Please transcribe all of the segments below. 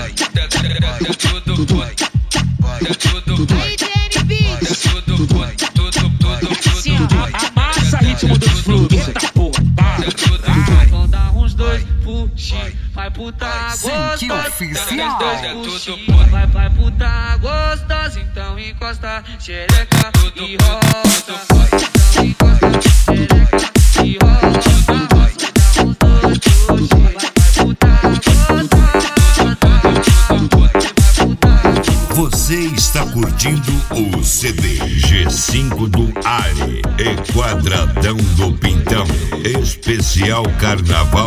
Amassa ritmo dos fluxos, eita porra. Vão dar uns dois puxinhos, vai puta gostosa. Oficial. Vai puta gostosa, então encosta xereca e roda. Então encosta xereca e roda. Dá uns dois puxinhos, vai puta gostosa. Você está curtindo o CD G5 do Ari e Quadradão do Pintão, especial Carnaval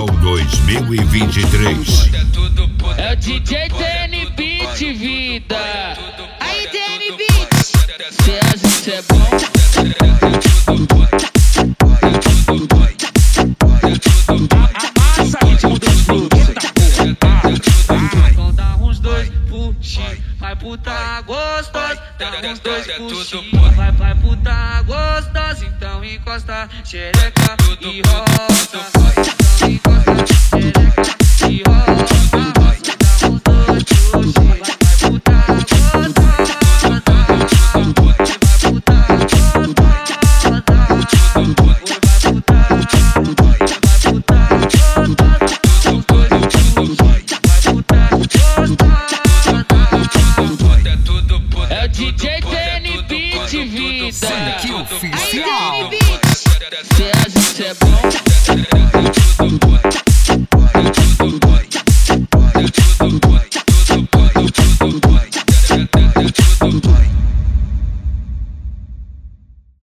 2023. É o DJ TN Beat, vida. Aí, TN Beat. Cê acha que é bom? Amassa ritmo dos fluxos, eita porra. Vão dar uns dois puxinhos, vai puta gostosa. Dá uns dois puxinhos, vai puta gostosa. Então encosta xereca e roda. Então encosta xereca e roda. Dá uns dois puxinhos, vai puta gostosa. Vai puta gostosa. É o DJ TN Beat, vida. Oficial. Aí, TN Beat. Cê acha que cê é bom?